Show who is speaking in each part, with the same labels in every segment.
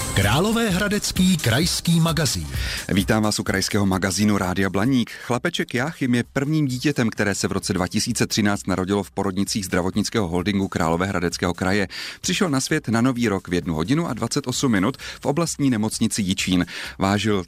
Speaker 1: Královéhradecký krajský magazín.
Speaker 2: Vítám vás u krajského magazínu Rádia Blaník. Chlapeček Jáchym je prvním dítětem, které se v roce 2013 narodilo v porodnicích zdravotnického holdingu Královéhradeckého kraje. Přišel na svět na Nový rok v 1 hodinu a 28 minut v oblastní nemocnici Jičín. Vážil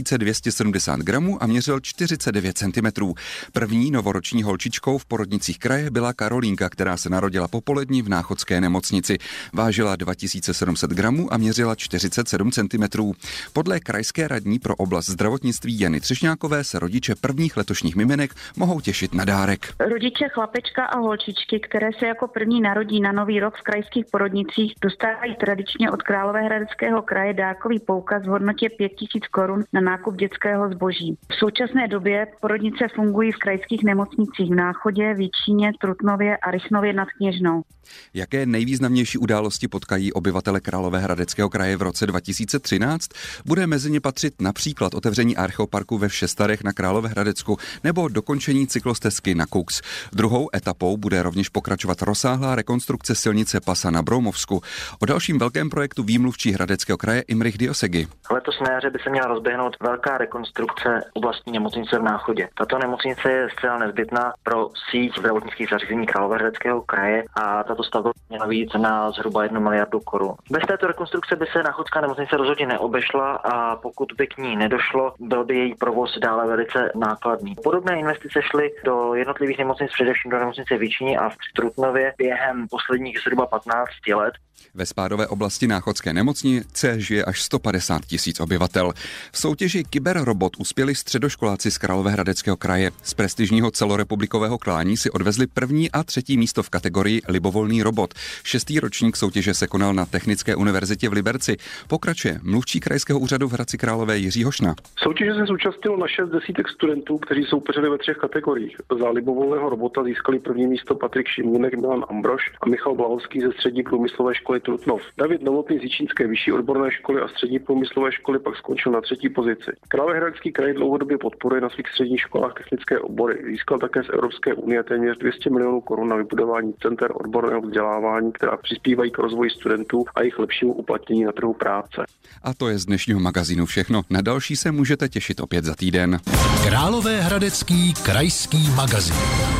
Speaker 2: 3270 gramů a měřil 49 cm. První novoroční holčičkou v porodnicích kraje byla Karolínka, která se narodila popolední v Náchodské nemocnici. Vážila 2700 gramů a měřila 47 cm. Podle krajské radní pro oblast zdravotnictví Jany Třešňákové se rodiče prvních letošních miminek mohou těšit na dárek.
Speaker 3: Rodiče chlapečka a holčičky, které se jako první narodí na Nový rok v krajských porodnicích, dostávají tradičně od Královéhradeckého kraje dárkový poukaz v hodnotě 5000 korun na nákup dětského zboží. V současné době porodnice fungují v krajských nemocnicích v Náchodě, v Jičíně, Trutnově a Rychnově nad Kněžnou.
Speaker 2: Jaké nejvýznamnější události potkají obyvatele Královéhradeckého kraje v roce 2013? Bude mezi ně patřit například otevření archeoparku ve Všestarech na Královéhradecku nebo dokončení cyklostezky na Kux. Druhou etapou bude rovněž pokračovat rozsáhlá rekonstrukce silnice Pasa na Broumovsku. O dalším velkém projektu výmluvčí Hradeckého kraje Imrich Diosegi.
Speaker 4: Letos na jaře by se měla rozběhnout velká rekonstrukce oblastní nemocnice v Náchodě. Tato nemocnice je zcela nezbytná pro síť zdravotnických zařízení Královéhradeckého kraje a tato stavba měla být na zhruba 1 miliardu korun. Bez této rekonstrukce by se náchodská nemocnice rozhodně neobešla a pokud by k ní nedošlo, byl by její provoz dále velice nákladný. Podobné investice šly do jednotlivých nemocnic, především do nemocnice v Jičíně a v Trutnově během posledních zhruba 15 let.
Speaker 2: Ve spádové oblasti Náchodské nemocnice žije až 150 000 obyvatel. V soutěži Kyberrobot uspěli středoškoláci z Královéhradeckého kraje. Z prestižního celorepublikového klání si odvezli 1. a 3. místo v kategorii Libovolný robot. 6. ročník soutěže se konal na Technické univerzitě v Liberci. Pokračuje mluvčí krajského úřadu v Hradci Králové Jiří Hošna.
Speaker 5: Soutěže se zúčastnilo na 6 desítek studentů, kteří soupeřili ve 3 kategoriích. Za libovolného robota získali 1. místo Patrik Šimůnek, Milan Ambrož a Michal Blahovský ze střední průmyslové školy Trutnov. David Novotný z Jičínské vyšší odborné školy a střední průmyslové školy pak skončil na 3. pozici. Královéhradecký kraj dlouhodobě podporuje na svých středních školách technické obory. Získal také z Evropské unie téměř 200 milionů korun na vybudování center odborného vzdělávání, která přispívají k rozvoji studentů a jejich lepšímu uplatnění na trhu práce.
Speaker 2: A to je z dnešního magazínu všechno. Na další se můžete těšit opět za týden.
Speaker 1: Královéhradecký krajský magazín.